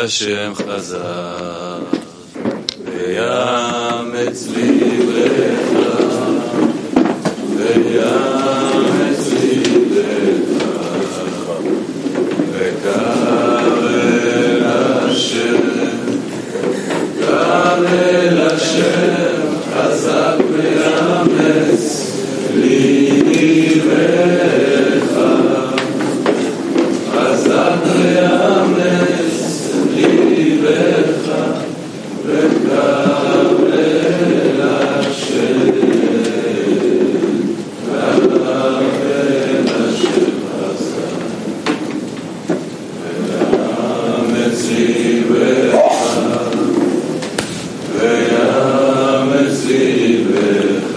השם חזק ויאמץ ליבך ויאמץ ליבך וקרא אל השם חזק ויאמץ ליבך חזק ויאמץ ליבך וקרא אל השם קרא אל השם חזק ויאמץ ליבך ויאמץ ליבך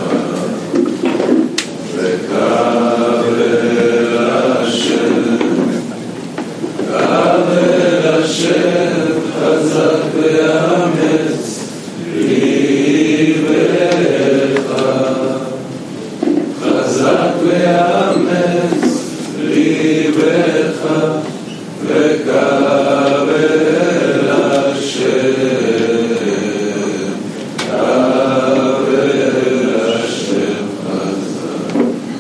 וקרא אל השם השם חזק ויאמץ ליבך חזק ויאמץ ליבך וקרא אל השם קרא אל השם חזק.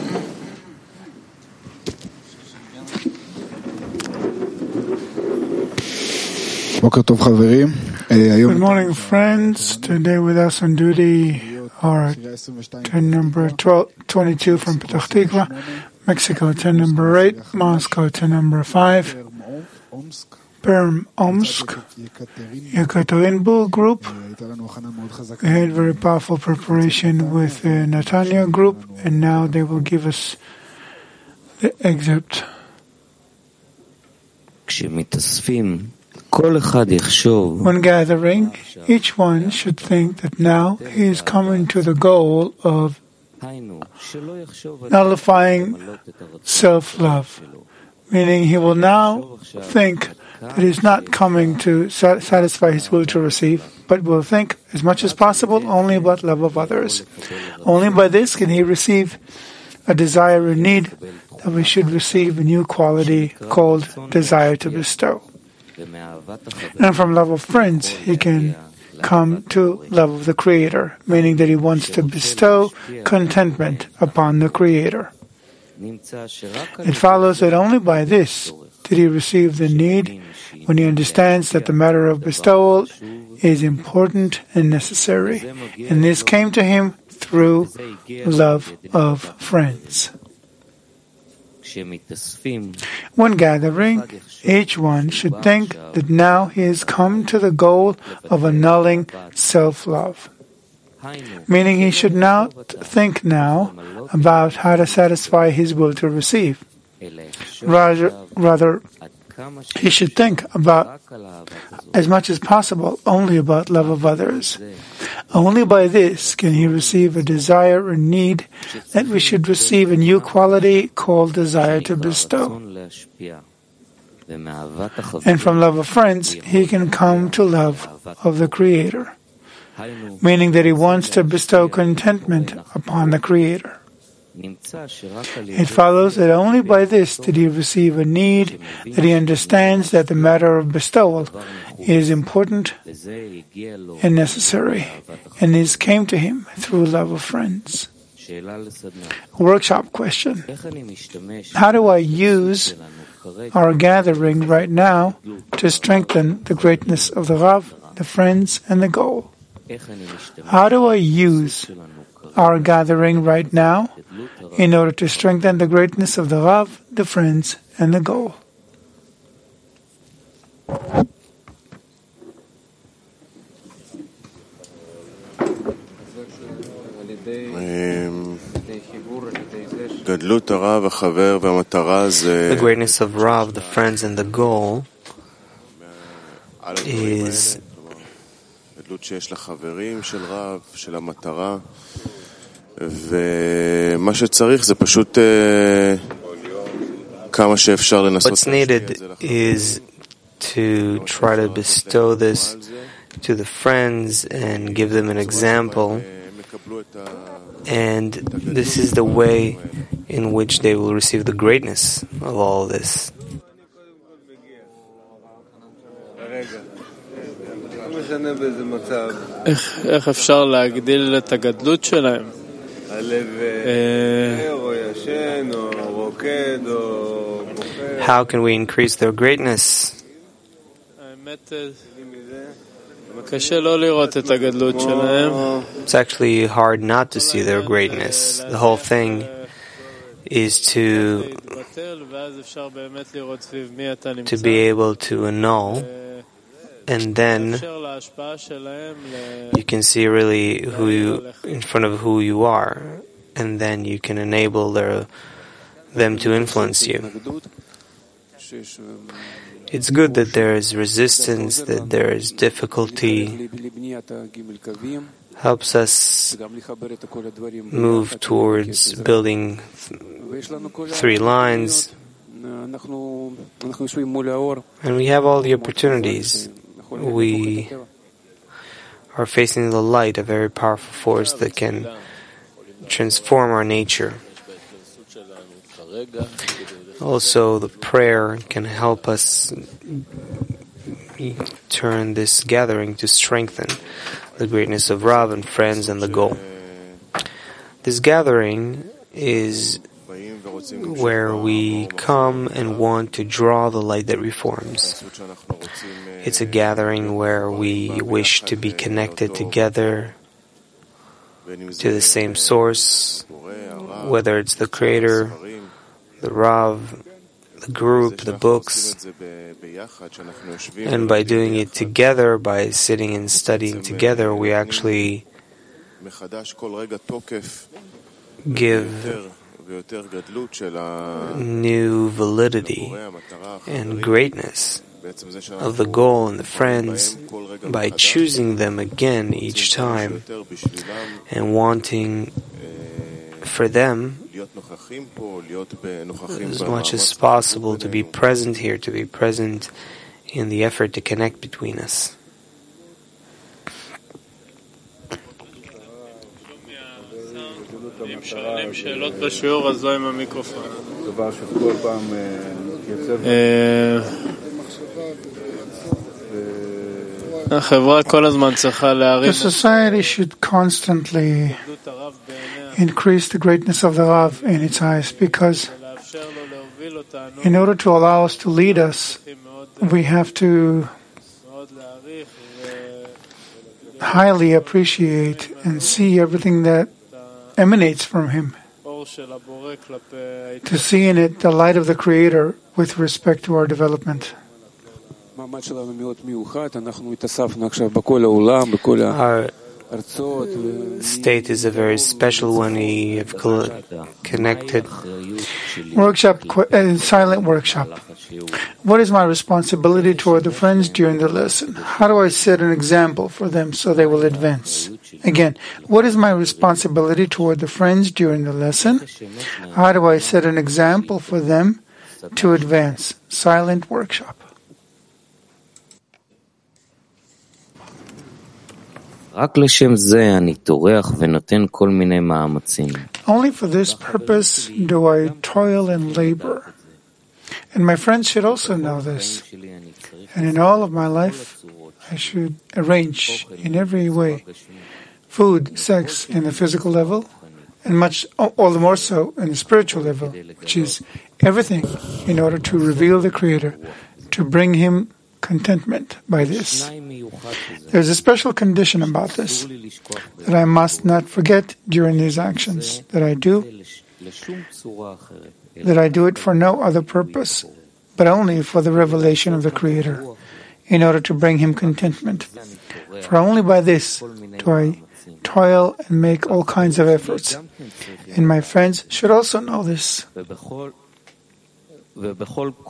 Good morning, friends. Today with us on duty are 10 number 22 from Petach Tikva, Mexico 10 number 8, Moscow 10 number 5, Perm Omsk, Yekaterinburg group. We had very powerful preparation with the Netanya group, and now they will give us the excerpt. When gathering, each one should think that now he is coming to the goal of nullifying self-love, meaning he will now think that he is not coming to satisfy his will to receive, but will think as much as possible only about love of others. Only by this can he receive a desire and need that we should receive a new quality called desire to bestow. And from love of friends, he can come to love of the Creator, meaning that he wants to bestow contentment upon the Creator. It follows that only by this did he receive the need when he understands that the matter of bestowal is important and necessary, and this came to him through love of friends. When gathering, each one should think that now he has come to the goal of annulling self-love, meaning he should not think now about how to satisfy his will to receive. Rather, he should think about, as much as possible, only about love of others. Only by this can he receive a desire or need that we should receive a new quality called desire to bestow. And from love of friends, he can come to love of the Creator, meaning that he wants to bestow contentment upon the Creator. It follows that only by this did he receive a need that he understands that the matter of bestowal is important and necessary, and this came to him through love of friends. Workshop question: how do I use our gathering right now to strengthen the greatness of the Rav, the friends, and the goal? How do I use our gathering right now in order to strengthen the greatness of the Rav, the friends, and the goal? The greatness of Rav, the friends, and the goal is what's needed is to try to bestow this to the friends and give them an example, and this is the way in which they will receive the greatness of all this. איך אפשר להגדיל את הגדלות שלהם? How can we increase their greatness? קשה לא לראות את הגדלות שלהם. It's actually hard not to see their greatness. The whole thing is to be able to annul, and then you can see really in front of who you are, and then you can enable them to influence you. It's good that there is resistance, that there is difficulty, helps us move towards building 3 lines, and we have all the opportunities. We are facing the light, a very powerful force that can transform our nature. Also, the prayer can help us turn this gathering to strengthen the greatness of Rav and friends and the goal. This gathering is where we come and want to draw the light that reforms. It's a gathering where we wish to be connected together to the same source, whether it's the Creator, the Rav, the group, the books, and by doing it together, by sitting and studying together, we actually give new validity and greatness of the goal and the friends by choosing them again each time and wanting for them as much as possible to be present here, to be present in the effort to connect between us. The society should constantly increase the greatness of the Rav in its eyes, because in order to allow us to lead us, we have to highly appreciate and see everything that emanates from him, to see in it the light of the Creator with respect to our development. Our state is a very special one. We have connected. Silent workshop. What is my responsibility toward the friends during the lesson? How do I set an example for them so they will advance? Again, what is my responsibility toward the friends during the lesson? How do I set an example for them to advance? Silent workshop. רק לשם זה אני טורח ונותן כל מיני מאמצים. Only for this purpose do I toil and labor. And my friends should also know this. And in all of my life, I should arrange in every way food, sex in the physical level, and much, all the more so in the spiritual level, which is everything in order to reveal the Creator, to bring Him contentment by this. There's a special condition about this that I must not forget during these actions that I do it for no other purpose, but only for the revelation of the Creator, in order to bring Him contentment. For only by this do I toil and make all kinds of efforts. And my friends should also know this. And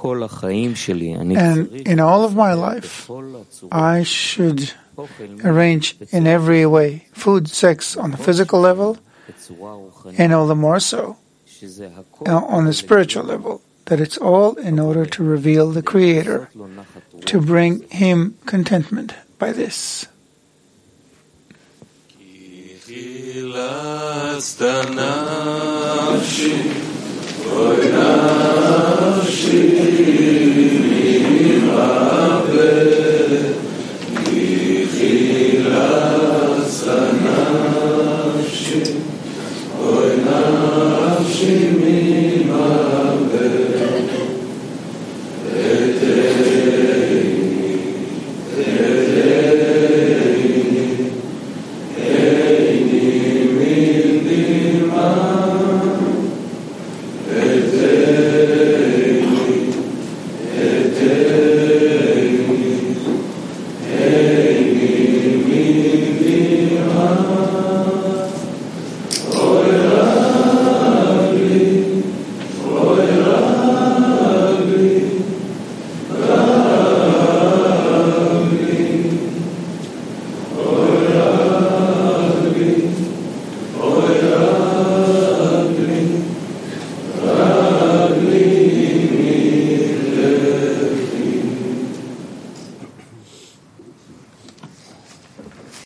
in all of my life, I should arrange in every way food, sex on the physical level, and all the more so on the spiritual level, that it's all in order to reveal the Creator, to bring Him contentment by this. Oy nafshi mi Te